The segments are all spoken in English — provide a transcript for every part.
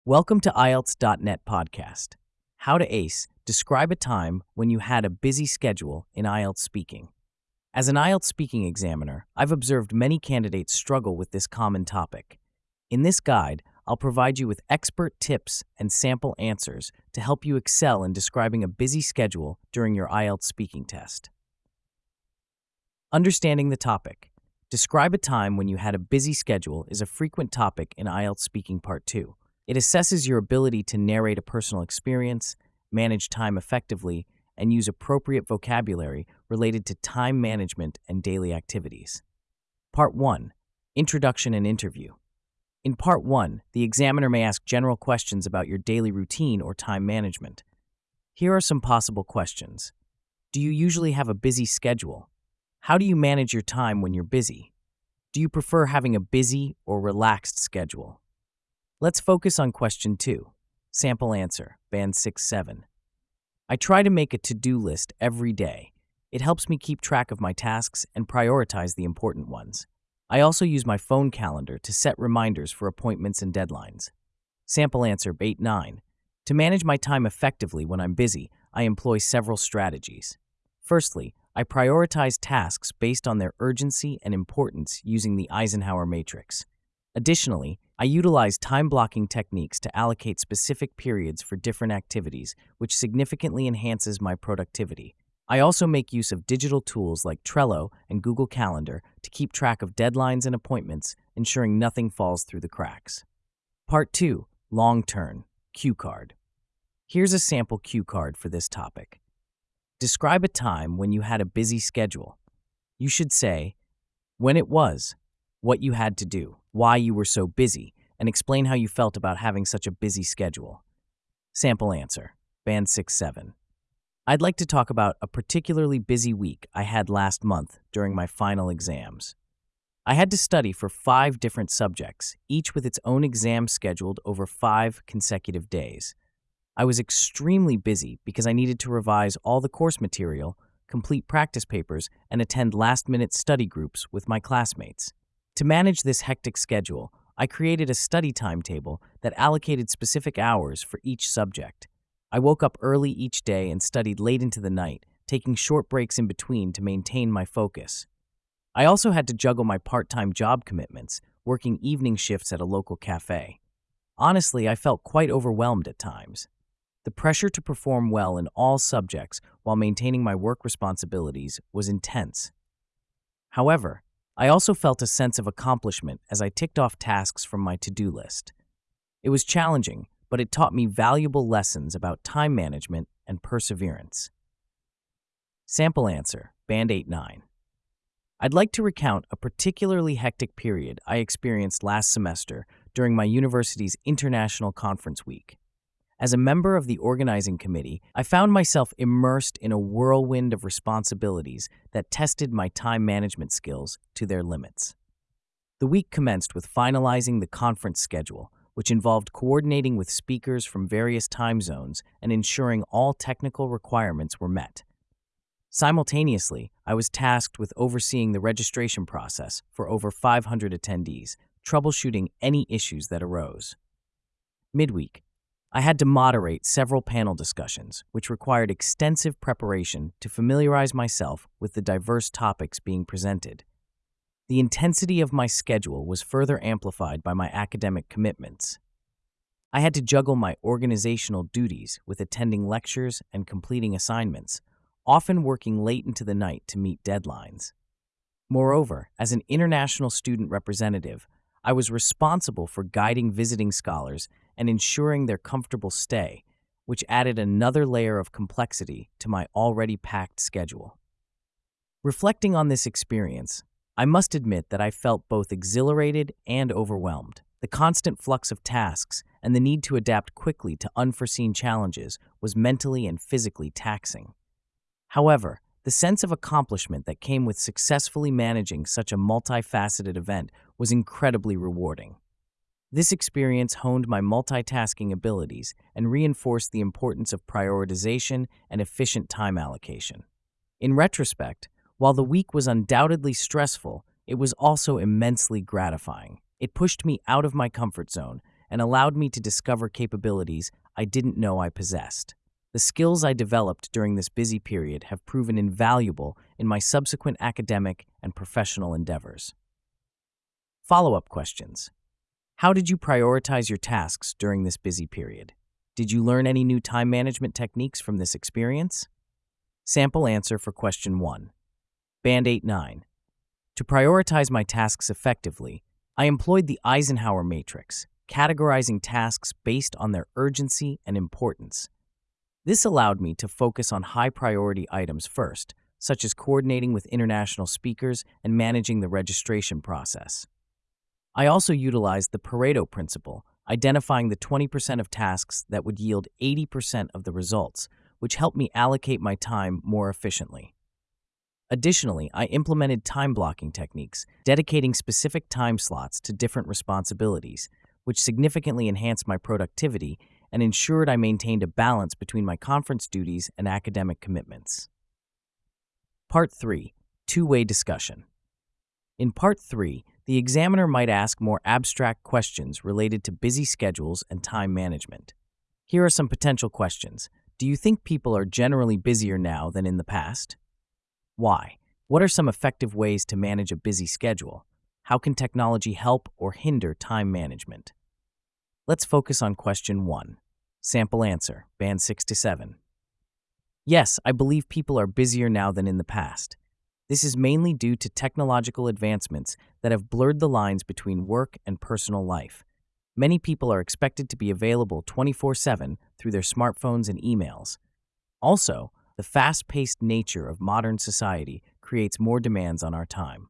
Welcome to IELTS.net podcast. How to Ace. Describe a time when you had a busy schedule in IELTS speaking. As an IELTS speaking examiner, I've observed many candidates struggle with this common topic. In this guide, I'll provide you with expert tips and sample answers to help you excel in describing a busy schedule during your IELTS speaking test. Understanding the topic. Describe a time when you had a busy schedule is a frequent topic in IELTS Speaking Part 2. It assesses your ability to narrate a personal experience, manage time effectively, and use appropriate vocabulary related to time management and daily activities. Part 1. Introduction and Interview. In Part 1, the examiner may ask general questions about your daily routine or time management. Here are some possible questions. Do you usually have a busy schedule? How do you manage your time when you're busy? Do you prefer having a busy or relaxed schedule? Let's focus on question 2. Sample answer, Band 6-7. I try to make a to-do list every day. It helps me keep track of my tasks and prioritize the important ones. I also use my phone calendar to set reminders for appointments and deadlines. Sample answer, 8-9. To manage my time effectively when I'm busy, I employ several strategies. Firstly, I prioritize tasks based on their urgency and importance using the Eisenhower matrix. Additionally, I utilize time-blocking techniques to allocate specific periods for different activities, which significantly enhances my productivity. I also make use of digital tools like Trello and Google Calendar to keep track of deadlines and appointments, ensuring nothing falls through the cracks. Part 2. Long Turn. Cue card. Here's a sample cue card for this topic. Describe a time when you had a busy schedule. You should say when it was, what you had to do, why you were so busy, and explain how you felt about having such a busy schedule. Sample answer, Band 6-7. I'd like to talk about a particularly busy week I had last month during my final exams. I had to study for 5 different subjects, each with its own exam scheduled over 5 consecutive days. I was extremely busy because I needed to revise all the course material, complete practice papers, and attend last-minute study groups with my classmates. To manage this hectic schedule, I created a study timetable that allocated specific hours for each subject. I woke up early each day and studied late into the night, taking short breaks in between to maintain my focus. I also had to juggle my part-time job commitments, working evening shifts at a local cafe. Honestly, I felt quite overwhelmed at times. The pressure to perform well in all subjects while maintaining my work responsibilities was intense. However, I also felt a sense of accomplishment as I ticked off tasks from my to-do list. It was challenging, but it taught me valuable lessons about time management and perseverance. Sample answer, Band 8-9. I'd like to recount a particularly hectic period I experienced last semester during my university's International Conference Week. As a member of the organizing committee, I found myself immersed in a whirlwind of responsibilities that tested my time management skills to their limits. The week commenced with finalizing the conference schedule, which involved coordinating with speakers from various time zones and ensuring all technical requirements were met. Simultaneously, I was tasked with overseeing the registration process for over 500 attendees, troubleshooting any issues that arose. Midweek, I had to moderate several panel discussions, which required extensive preparation to familiarize myself with the diverse topics being presented. The intensity of my schedule was further amplified by my academic commitments. I had to juggle my organizational duties with attending lectures and completing assignments, often working late into the night to meet deadlines. Moreover, as an international student representative, I was responsible for guiding visiting scholars and ensuring their comfortable stay, which added another layer of complexity to my already packed schedule. Reflecting on this experience, I must admit that I felt both exhilarated and overwhelmed. The constant flux of tasks and the need to adapt quickly to unforeseen challenges was mentally and physically taxing. However, the sense of accomplishment that came with successfully managing such a multifaceted event was incredibly rewarding. This experience honed my multitasking abilities and reinforced the importance of prioritization and efficient time allocation. In retrospect, while the week was undoubtedly stressful, it was also immensely gratifying. It pushed me out of my comfort zone and allowed me to discover capabilities I didn't know I possessed. The skills I developed during this busy period have proven invaluable in my subsequent academic and professional endeavors. Follow-up questions. How did you prioritize your tasks during this busy period? Did you learn any new time management techniques from this experience? Sample answer for question 1. Band 8-9. To prioritize my tasks effectively, I employed the Eisenhower matrix, categorizing tasks based on their urgency and importance. This allowed me to focus on high-priority items first, such as coordinating with international speakers and managing the registration process. I also utilized the Pareto principle, identifying the 20% of tasks that would yield 80% of the results, which helped me allocate my time more efficiently. Additionally, I implemented time blocking techniques, dedicating specific time slots to different responsibilities, which significantly enhanced my productivity and ensured I maintained a balance between my conference duties and academic commitments. Part 3. Two-way discussion. In Part 3, the examiner might ask more abstract questions related to busy schedules and time management. Here are some potential questions. Do you think people are generally busier now than in the past? Why? What are some effective ways to manage a busy schedule? How can technology help or hinder time management? Let's focus on question 1. Sample answer, band 6-7. Yes, I believe people are busier now than in the past. This is mainly due to technological advancements that have blurred the lines between work and personal life. Many people are expected to be available 24/7 through their smartphones and emails. Also, the fast-paced nature of modern society creates more demands on our time.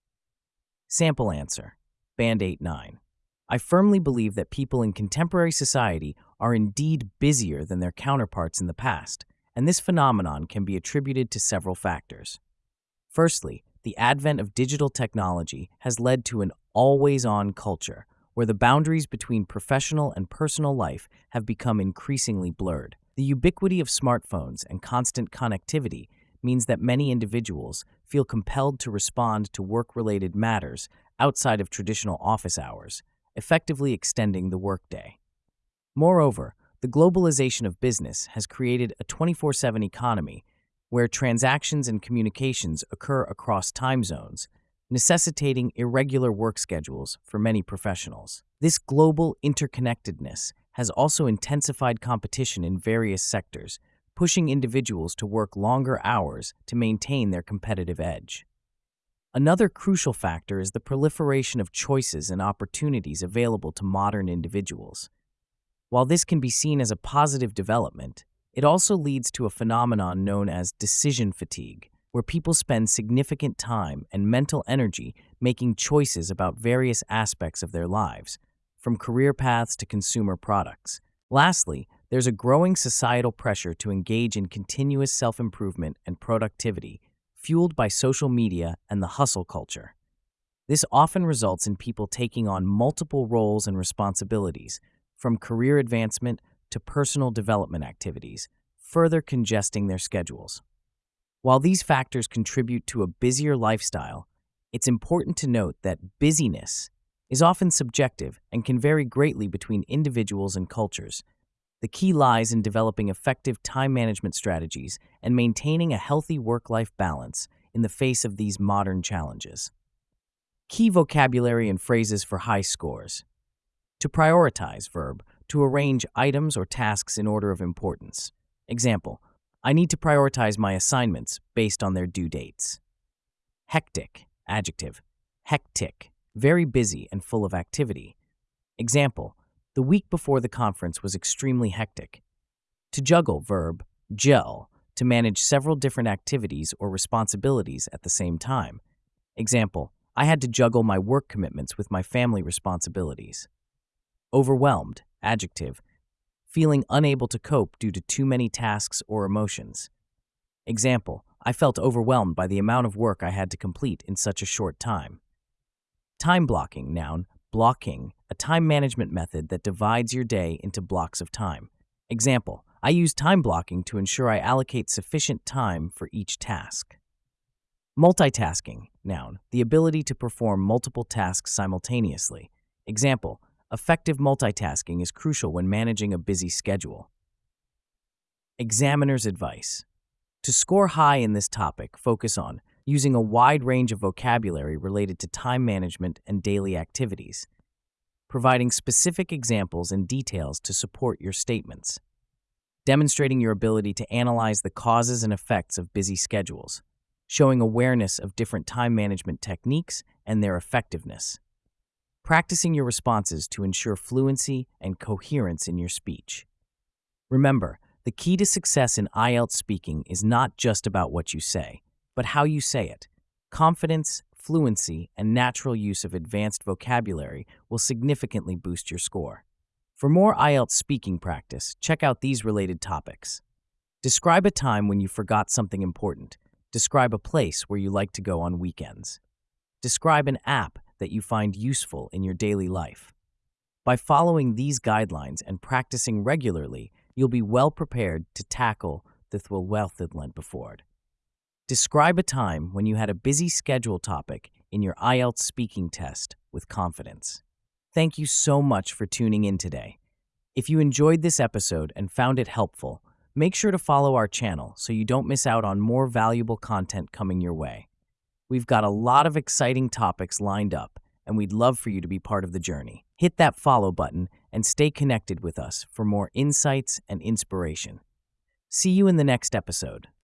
Sample answer, band 8-9. I firmly believe that people in contemporary society are indeed busier than their counterparts in the past, and this phenomenon can be attributed to several factors. Firstly, the advent of digital technology has led to an always-on culture, where the boundaries between professional and personal life have become increasingly blurred. The ubiquity of smartphones and constant connectivity means that many individuals feel compelled to respond to work-related matters outside of traditional office hours, effectively extending the workday. Moreover, the globalization of business has created a 24/7 economy where transactions and communications occur across time zones, necessitating irregular work schedules for many professionals. This global interconnectedness has also intensified competition in various sectors, pushing individuals to work longer hours to maintain their competitive edge. Another crucial factor is the proliferation of choices and opportunities available to modern individuals. While this can be seen as a positive development, it also leads to a phenomenon known as decision fatigue, where people spend significant time and mental energy making choices about various aspects of their lives, from career paths to consumer products. Lastly, there's a growing societal pressure to engage in continuous self-improvement and productivity, fueled by social media and the hustle culture. This often results in people taking on multiple roles and responsibilities, from career advancement to personal development activities, further congesting their schedules. While these factors contribute to a busier lifestyle, it's important to note that busyness is often subjective and can vary greatly between individuals and cultures. The key lies in developing effective time management strategies and maintaining a healthy work-life balance in the face of these modern challenges. Key vocabulary and phrases for high scores. To prioritize, verb, to arrange items or tasks in order of importance. Example, I need to prioritize my assignments based on their due dates. Hectic, adjective, hectic, very busy and full of activity. Example, the week before the conference was extremely hectic. To juggle, verb, juggle, to manage several different activities or responsibilities at the same time. Example, I had to juggle my work commitments with my family responsibilities. Overwhelmed, adjective, feeling unable to cope due to too many tasks or emotions. Example, I felt overwhelmed by the amount of work I had to complete in such a short time. Time blocking, noun, blocking, a time management method that divides your day into blocks of time. Example, I use time blocking to ensure I allocate sufficient time for each task. Multitasking, noun, the ability to perform multiple tasks simultaneously. Example, Effective multitasking is crucial when managing a busy schedule. Examiner's advice. To score high in this topic, focus on using a wide range of vocabulary related to time management and daily activities, providing specific examples and details to support your statements, demonstrating your ability to analyze the causes and effects of busy schedules, showing awareness of different time management techniques and their effectiveness, practicing your responses to ensure fluency and coherence in your speech. Remember, the key to success in IELTS speaking is not just about what you say, but how you say it. Confidence, fluency, and natural use of advanced vocabulary will significantly boost your score. For more IELTS speaking practice, check out these related topics. Describe a time when you forgot something important. Describe a place where you like to go on weekends. Describe an app that you find useful in your daily life. By following these guidelines and practicing regularly, you'll be well prepared to tackle the thwylwelthidlent before. Describe a time when you had a busy schedule topic in your IELTS speaking test with confidence. Thank you so much for tuning in today. If you enjoyed this episode and found it helpful, make sure to follow our channel so you don't miss out on more valuable content coming your way. We've got a lot of exciting topics lined up, and we'd love for you to be part of the journey. Hit that follow button and stay connected with us for more insights and inspiration. See you in the next episode.